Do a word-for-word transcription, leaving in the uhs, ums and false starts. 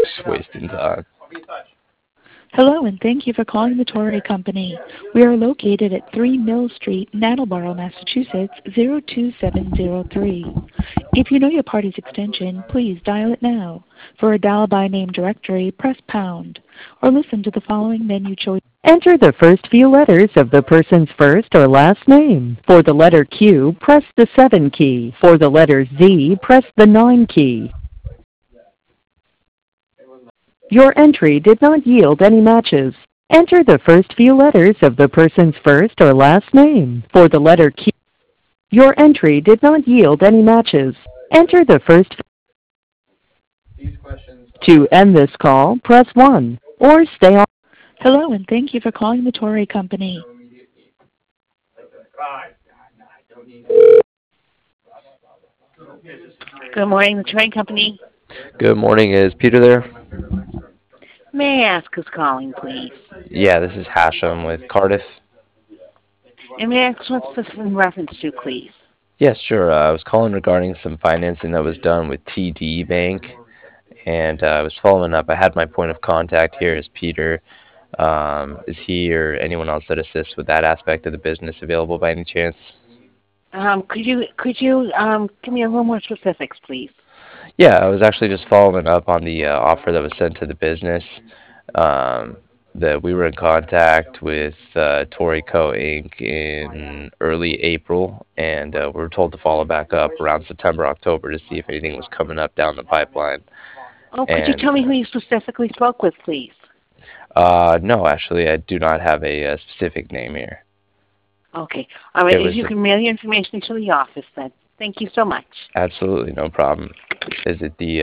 just wasting time. Hello, and thank you for calling the Torrey Company. We are located at three Mill Street, Attleboro, Massachusetts, zero two seven zero three. If you know your party's extension, please dial it now. For a dial by name directory, press pound, or listen to the following menu choice. Enter the first few letters of the person's first or last name. For the letter Q, press the seven key. For the letter Z, press the nine key. Your entry did not yield any matches. Enter the first few letters of the person's first or last name. For the letter Q, your entry did not yield any matches. Enter the first. To end this call, press one or stay on. Hello, and thank you for calling the Torrey Company. Good morning, the Torrey Company. Good morning. Is Peter there? May I ask who's calling, please? Yeah, this is Hashem with Cardiff. And may I ask what's this in reference to, please? Yes, sure. Uh, I was calling regarding some financing that was done with T D Bank, and uh, I was following up. I had my point of contact here as Peter. Um, is he or anyone else that assists with that aspect of the business available by any chance? Um, could you could you um, give me a little more specifics, please? Yeah, I was actually just following up on the uh, offer that was sent to the business. Um, that we were in contact with uh, Torrey Co. Incorporated in early April, and uh, we were told to follow back up around September, October to see if anything was coming up down the pipeline. Oh, could you And tell me who you specifically spoke with, please? uh, no, actually, I do not have a, a specific name here. Okay. All right. It If was you a, can mail your information to the office, then. Thank you so much. absolutely no problem. Is it the